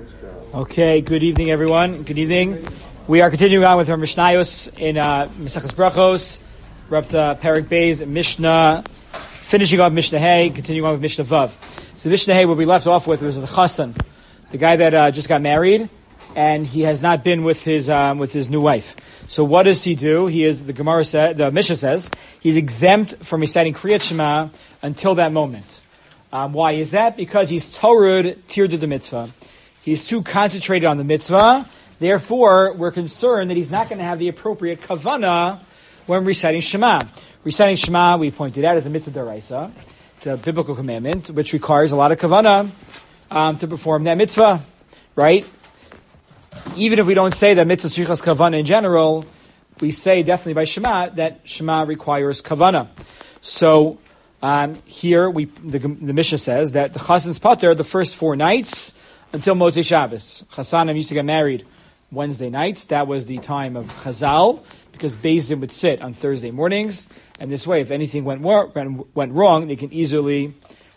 Okay, good evening, everyone. Good evening. We are continuing on with our Mishnayos in Maseches Brachos. We're up to Perek Beis, Mishnah, finishing off Mishnah Hay, continuing on with Mishnah Vav. So Mishnah Hay, where we left off with, was the Chassan, the guy that just got married, and he has not been with his new wife. So what does he do? He is, the Gemara said, the Mishnah says, he's exempt from reciting Kriyat Shema until that moment. Why is that? Because he's Torud Tirda the mitzvah. He's too concentrated on the mitzvah. Therefore, we're concerned that he's not going to have the appropriate kavanah when reciting Shema. Reciting Shema, we pointed out, is a mitzvah d'oraisa. It's a biblical commandment, which requires a lot of kavanah to perform that mitzvah, right? Even if we don't say that mitzvah tzrichas kavanah in general, we say definitely by Shema that Shema requires kavanah. So here, the Mishnah says that the chassan's pater the first 4 nights until Motzei Shabbos. Chassanim used to get married Wednesday nights. That was the time of Chazal, because Beis Din would sit on Thursday mornings. And this way, if anything went wrong, they can easily,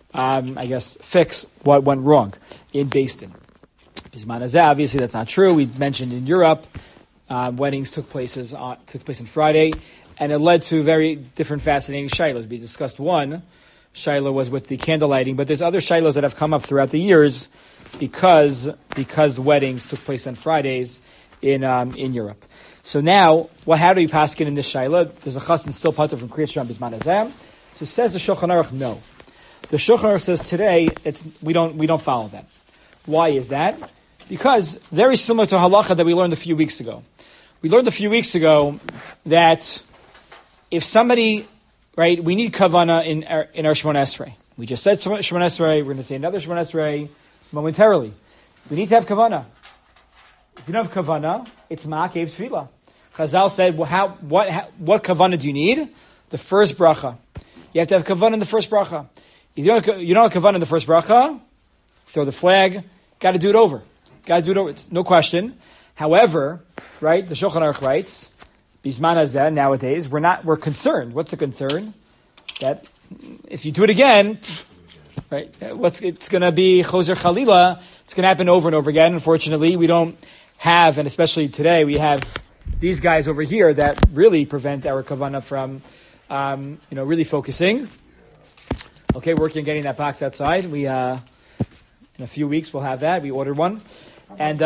fix what went wrong in Beis Din. Bisman Hazeh, obviously that's not true. We mentioned in Europe, weddings took place on Friday, and it led to very different fascinating shilohs. We discussed one. Shiloh was with the candle lighting, but there's other shilohs that have come up throughout the years because weddings took place on Fridays in Europe. So now, how do we paskin in this shiloh? There's a chassan still patur from Kriyat Shema Bisman Hazeh. So says the Shulchan Aruch, no. The Shulchan Aruch says today we don't follow that. Why is that? Because very similar to halacha that we learned a few weeks ago. We learned a few weeks ago that if somebody, right, we need kavanah in our Shemona Esrei. We just said Shemona Esrei. We're going to say another Shemona Esrei momentarily. We need to have kavanah. If you don't have kavanah, it's ma'akev tefillah. Chazal said, well, what kavanah do you need? The first bracha. You have to have kavanah in the first bracha. If you don't have kavanah in the first bracha, throw the flag. Got to do it over. It's no question. However, right, the Shulchan Aruch writes, Bisman Hazeh, nowadays, we're concerned. What's the concern? That if you do it again, right, it's going to be Choser Chalila. It's going to happen over and over again. Unfortunately, we don't have, and especially today, we have these guys over here that really prevent our kavanah from, really focusing. Okay, working on getting that box outside. We, in a few weeks, we'll have that. We ordered one. And,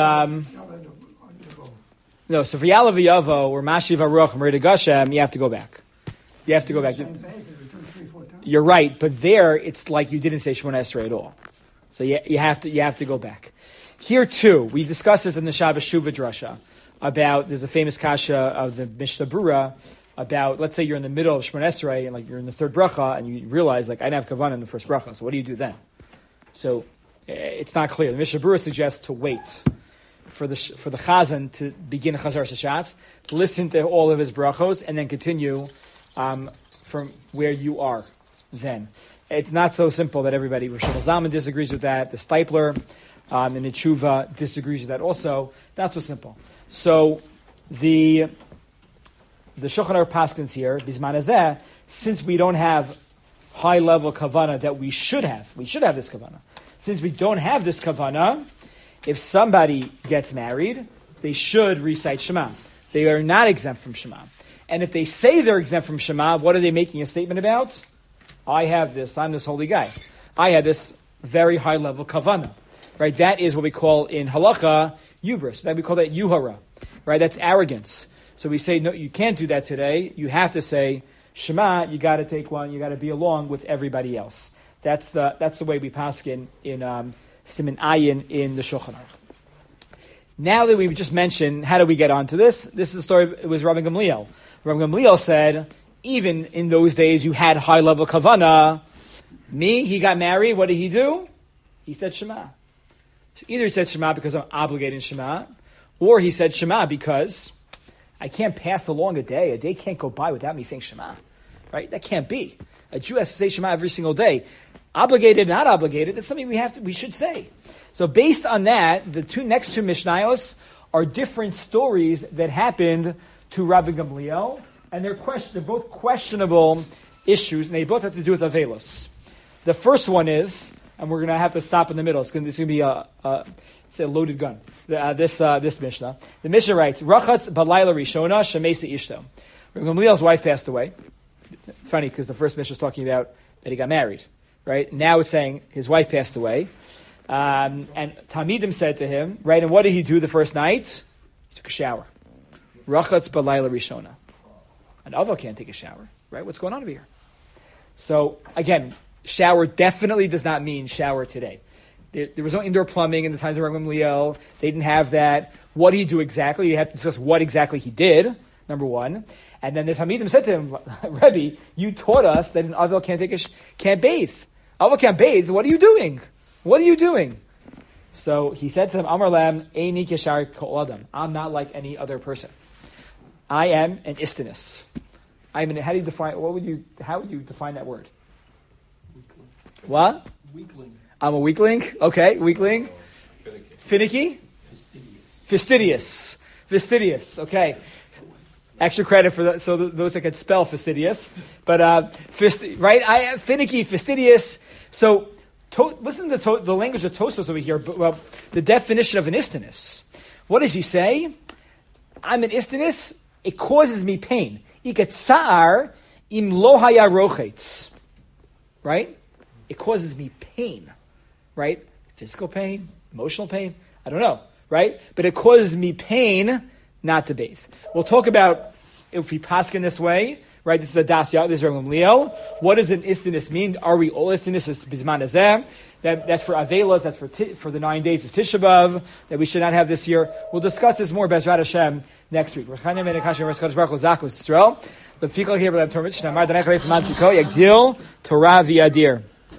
no, so for Yalav Yavo or Mashiv Aruch Merida Gashem, you have to go back. You're right, but there it's like you didn't say Shemona Esrei at all. So you have to go back. Here too, we discussed this in the Shabbos Shuvah Drasha about, there's a famous kasha of the Mishnah Brura about, let's say you're in the middle of Shemona Esrei and like you're in the third bracha and you realize like I didn't have kavanah in the first bracha, so what do you do then? So it's not clear. The Mishnah Brura suggests to wait for the chazan to begin Chazar Shashatz, listen to all of his brachos, and then continue from where you are then. It's not so simple that everybody, Rosh Zalman disagrees with that, the Stipler and the Tshuva disagrees with that also. Not so simple. So the Shulchan Aruch paskins here, Bisman Hazeh, since we don't have high-level kavanah that we should have this kavanah. Since we don't have this kavanah, if somebody gets married, they should recite Shema. They are not exempt from Shema. And if they say they're exempt from Shema, what are they making a statement about? I have this. I'm this holy guy. I have this very high-level kavanah. Right? That is what we call in halacha hubris. That we call that yuhara. Right? That's arrogance. So we say, no, you can't do that today. You have to say Shema. You got to take one. You got to be along with everybody else. That's the way we paskin in Siman Ayin in the Shulchan Aruch. Now that we've just mentioned, how do we get onto this? This is the story. It was Rabbi Gamliel. Rabbi Gamliel said, even in those days, you had high-level kavanah. He got married. What did he do? He said Shema. So either he said Shema because I'm obligated in Shema, or he said Shema because I can't pass along a day. A day can't go by without me saying Shema. Right? That can't be. A Jew has to say Shema every single day. Obligated, not obligated, that's something we should say. So based on that, the next two Mishnayos are different stories that happened to Rabbi Gamliel, and they're both questionable issues, and they both have to do with Avelos. The first one is and we're going to have to stop in the middle. This is going to be a loaded gun. This Mishnah. The Mishnah writes, Rachatz balayla rishona shemesa ishto. Gamliel's wife passed away. It's funny because the first Mishnah is talking about that he got married, right? Now it's saying his wife passed away. And Talmidim said to him, right, and what did he do the first night? He took a shower. Rachatz balayla rishona. An Aval can't take a shower, right? What's going on over here? So, again, shower definitely does not mean shower today. There was no indoor plumbing in the times of Rabbi Gamliel. They didn't have that. What did he do exactly? You have to discuss what exactly he did, number one. And then the Talmidim said to him, Rebbe, you taught us that an Avel can't bathe. Avel can't bathe. What are you doing? What are you doing? So he said to them, Amar lam, Eini keshar kol adam. I'm not like any other person. I am an istinus. How would you define that word? Weakling. What? Weakling. I'm a weakling. Okay, weakling. Finicky. Fastidious. Okay. Extra credit for that, so those that can spell fastidious. But right? I am finicky, fastidious. So listen to the language of Tosfos over here. Well, the definition of an istinus. What does he say? I'm an istinus. It causes me pain. Ikatsar im lo haya rochetz. Right? It causes me pain. Right? Physical pain, emotional pain. I don't know. Right? But it causes me pain not to bathe. We'll talk about if we paskin this way. Right? This is a dasya. This is Rabbi Gamliel. What does an istinus mean? Are we all istinus? It's bizman hazeh. That's for avelos. That's for the 9 days of Tisha B'av that we should not have this year. We'll discuss this more Bezrat Hashem next week. Torah v'yadir.